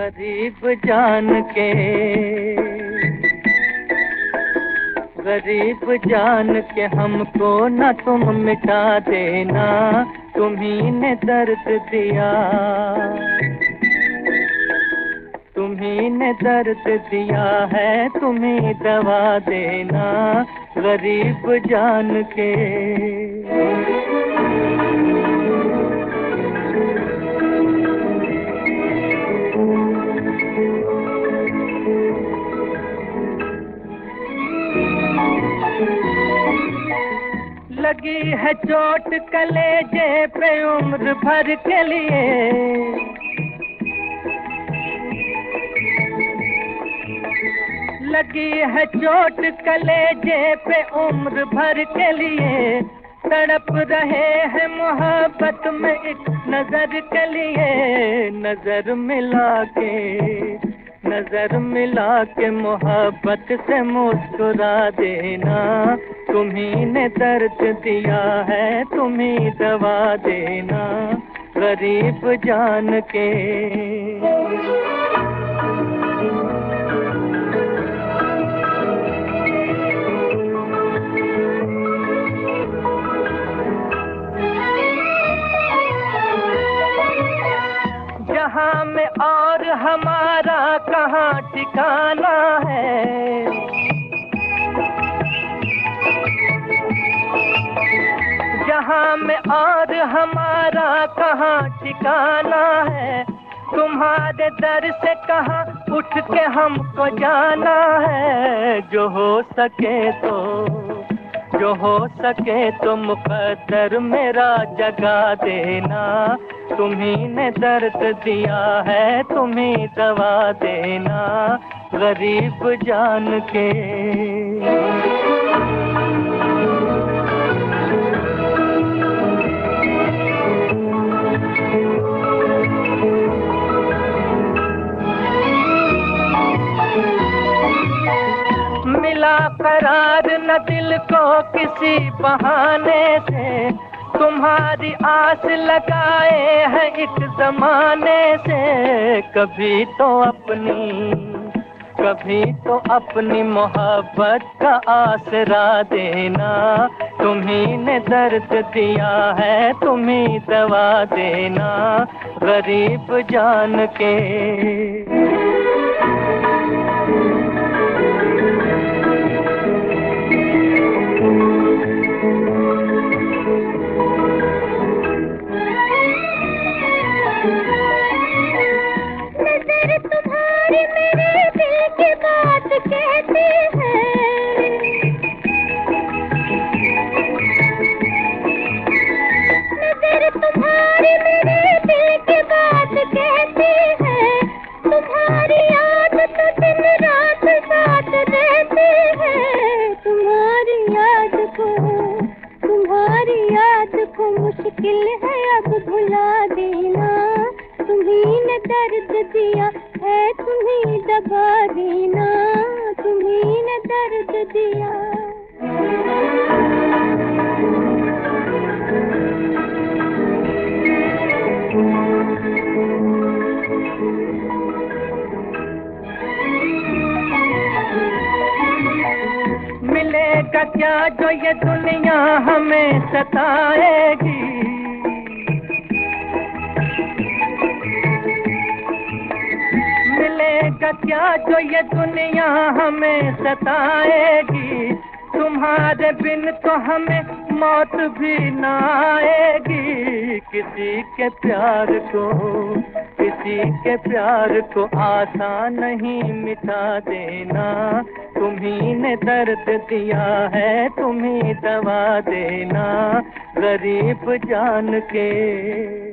गरीब जान के, गरीब जान के हमको न तुम मिटा देना, तुम्ही ने दर्द दिया, तुम्ही ने दर्द दिया है, तुम्ही दवा देना, गरीब जान के। लगी है चोट कलेजे पे उम्र भर के लिए, लगी है चोट कलेजे पे उम्र भर के लिए, तड़प रहे हैं मोहब्बत में एक नजर के लिए, नजर मिला के मोहब्बत से मुस्कुरा देना, तुम्ही ने दर्द दिया है, तुम्ही दवा देना, गरीब जान के। जहाँ में और हमारा कहाँ ठिकाना है, जहाँ में और हमारा कहाँ ठिकाना है, तुम्हारे दर से कहाँ उठ के हमको जाना है, जो हो सके तो मुकद्दर मेरा जगा देना, तुम्ही ने दर्द दिया है, तुम्ही दवा देना, गरीब जान के। मिला करार न दिल को किसी बहाने से, तुम्हारी आस लगाए हैं एक जमाने से, कभी तो अपनी मोहब्बत का आसरा देना, तुम्ही ने दर्द दिया है, तुम्ही दवा देना, गरीब जान के। मुश्किल है अब भुला देना, तुम्ही ने दर्द दिया है, तुम्ही दबा देना, तुम्ही ने दर्द दिया। मिलेगा क्या जो ये दुनिया हमें सताएगी, मिलेगा क्या जो ये दुनिया हमें सताएगी, तुम्हारे बिन तो हमें मौत भी न आएगी, किसी के प्यार को आसान नहीं मिटा देना, तुम्ही ने दर्द दिया है, तुम्ही दवा देना, गरीब जान के।